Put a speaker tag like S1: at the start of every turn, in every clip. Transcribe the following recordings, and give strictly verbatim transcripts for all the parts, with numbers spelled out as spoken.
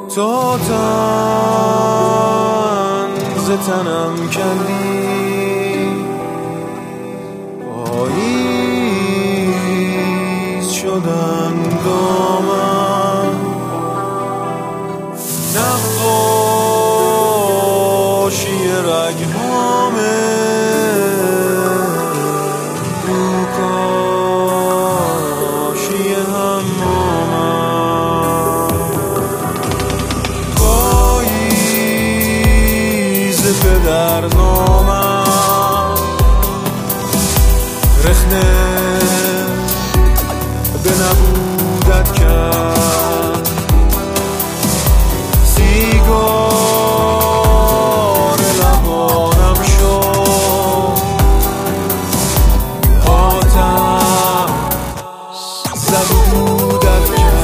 S1: تو تن ز تنم کندی، پاییز شدن دامن، نقاشی رگهامه روکاشی همامن، پاییز پدر نامم رخنه به نبودت کرد، سیگار لبانم شد، آتم زبودت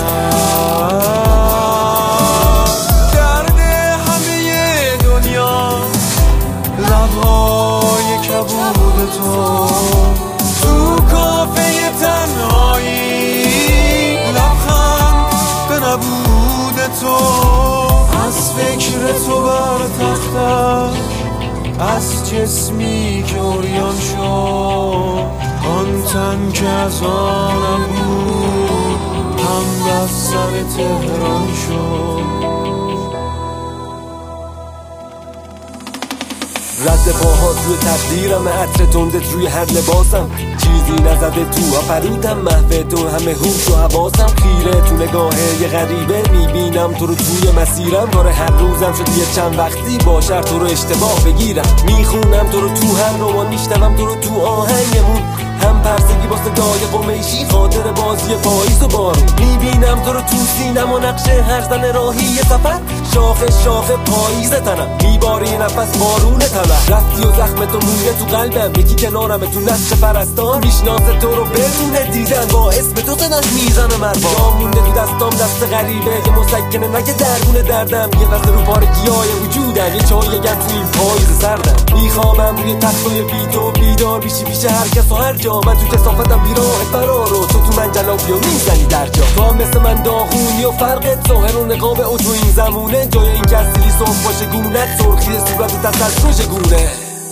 S1: کرد، درد همه دنیا لبهای کبود تو، تو کافه تنهایی لبخند به نبود تو، از فکر تو بر تختم، از جسمی که عریان شد، آن تن که از آنم بود هم بر سر تهران شد.
S2: رد پاهات روی تقدیرم، عطر تندت روی هر لباسم، چیزی نزده تو آفریدم، محو تو همه هوش و حواسم، خیره تو نگاه یه غریبه میبینم تو رو توی مسیرم، کار هر روزم شد یه چند وقتی باشر تو رو اشتباه بگیرم، میخونم تو رو تو هر رمان، میشنوم تو رو تو آهنگمون، هم پرسگی با صدای قمیشی، خاطر بازی پاییز و بارون، میبینم تو رو تو سینم و نقشه هر زن راهی سفر، شاخه شاخه پاییز تنم، میباری نفس بارون تنم، رفتی و زخم تو مونده تو قلبم، یکی کنارم تو نقش پرستان، میشناسه تو رو بدون دیدن، با اسم تو زدن میزنه مربا، جا مونده تو دستام دست غریبه، یه مسکنه نگه درگونه دردم، یه وقت رو پارگی های وجودم، یه چای اگر تو این پاییز سردم، میخوامم روی تختای بی تو بیدار بیشی بیش هر کس و هر جا، من تو کثافتم بیراه فرار و تو تو من جلابی و میزنی در جا، تو هم مثل من داغونی و فرقت ظاهر و نقاب او تو این زمونه، جای این که سیری صبح باشه گونت، سرخی صورت دست از روش گونه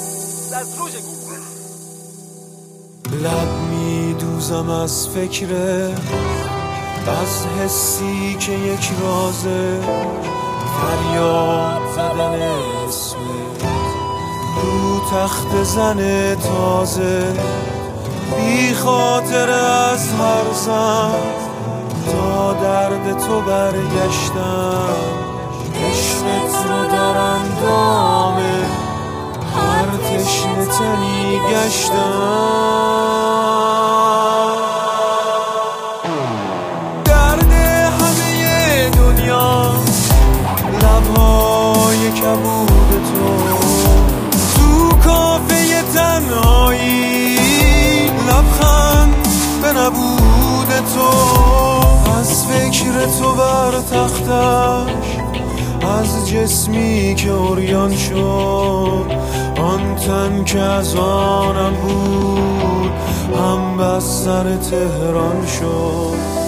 S1: لب میدوزم از فکره، از حسی که یک رازه، فریاد زدن اسمت رو تخت زن تازه، بی خاطر از هر زن تا درد تو برگشتم، عشقت رو در اندامه هر تشنه تنی گشتم، درد همه دنیا لبهای کبود تو، تو کافه تنهایی لبخند به نبود تو، از فکر تو بر تختش، از جسمی که عریان شد، آن تن که از آنم بود هم بر سر تهران شد.